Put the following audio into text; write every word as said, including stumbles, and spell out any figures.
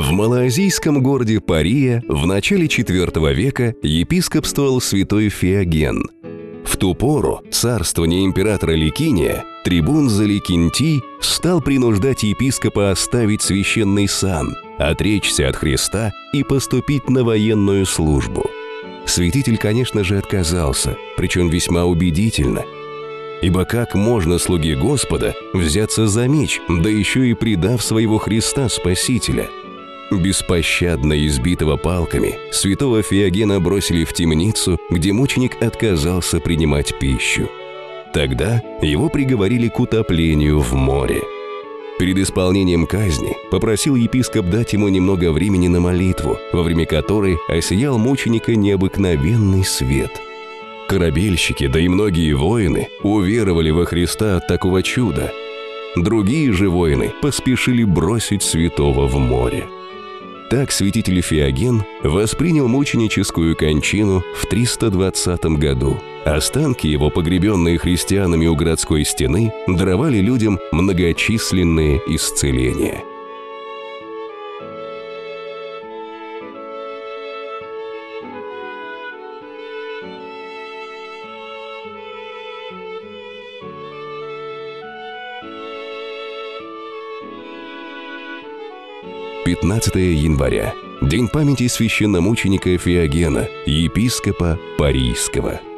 В малоазийском городе Пария в начале четвёртого века епископствовал святой Феоген. В ту пору царствования императора Ликиния трибун Заликинтий стал принуждать епископа оставить священный сан, отречься от Христа и поступить на военную службу. Святитель, конечно же, отказался, причем весьма убедительно. Ибо как можно слуге Господа взяться за меч, да еще и предав своего Христа Спасителя? Беспощадно избитого палками, святого Феогена бросили в темницу, где мученик отказался принимать пищу. Тогда его приговорили к утоплению в море. Перед исполнением казни попросил епископ дать ему немного времени на молитву, во время которой осиял мученика необыкновенный свет. Корабельщики, да и многие воины уверовали во Христа от такого чуда. Другие же воины поспешили бросить святого в море. Так святитель Феоген воспринял мученическую кончину в триста двадцатом году. Останки его, погребенные христианами у городской стены, даровали людям многочисленные исцеления. пятнадцатое января. День памяти священномученика Феогена, епископа Парийского.